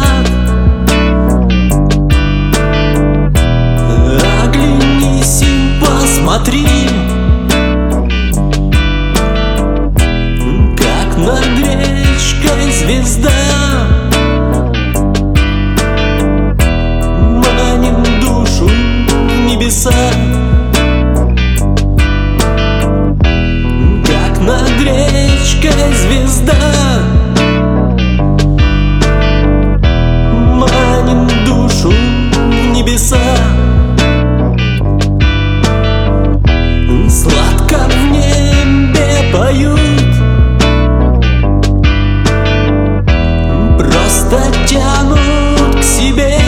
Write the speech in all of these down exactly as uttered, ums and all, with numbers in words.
Оглянись и посмотри, как над речкой звезда манит душу в небеса. Как над речкой звезда манит душу в небеса. Сладко в небе поют, просто тянут к себе.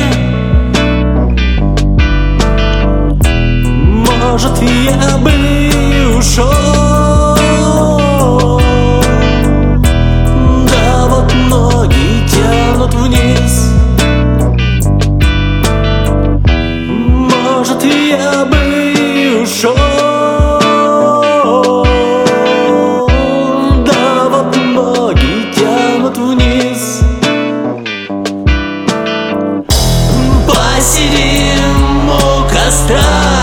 Может, я бы ушел, да вот ноги тянут вниз. Может, я бы ушел, да вот ноги тянут вниз. Посидим у костра,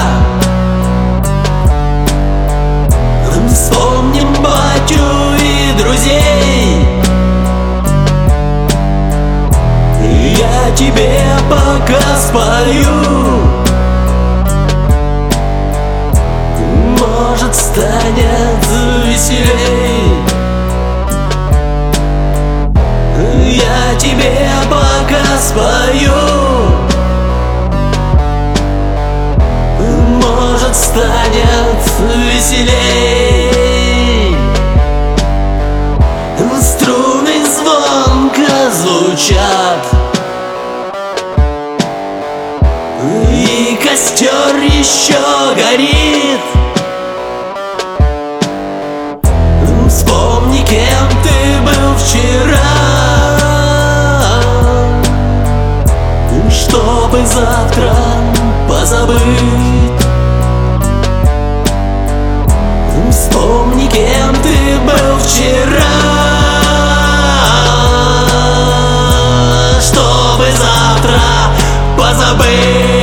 вспомним батю и друзей. Я тебе пока спою, может, станет веселей. Я тебе пока спою, может, станет веселей. Струны звонко звучат, и костер еще горит. Вспомни, кем ты был вчера, чтобы завтра позабыть. Вспомни, кем ты был вчера, чтобы завтра позабыть.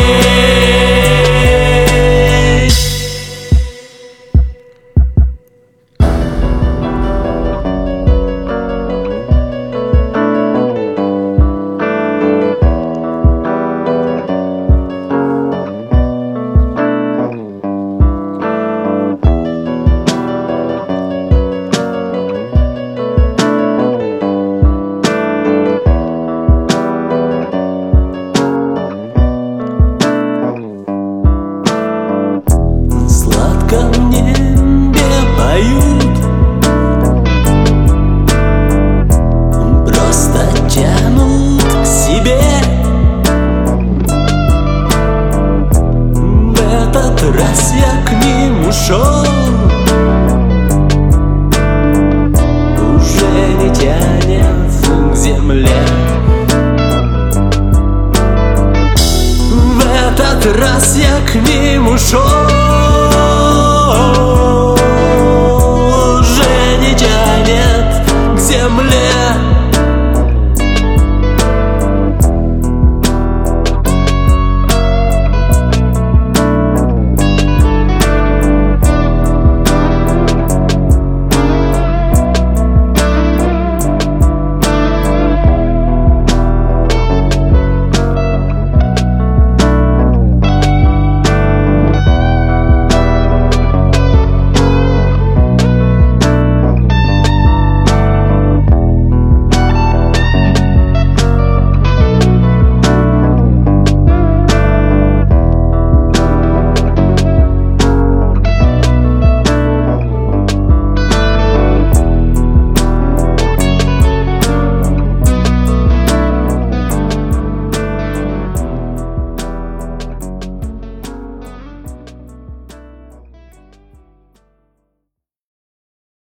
В небе поют, просто тянут к себе. В этот раз я к ним ушел, уже не тянет к земле. В этот раз я к ним ушел,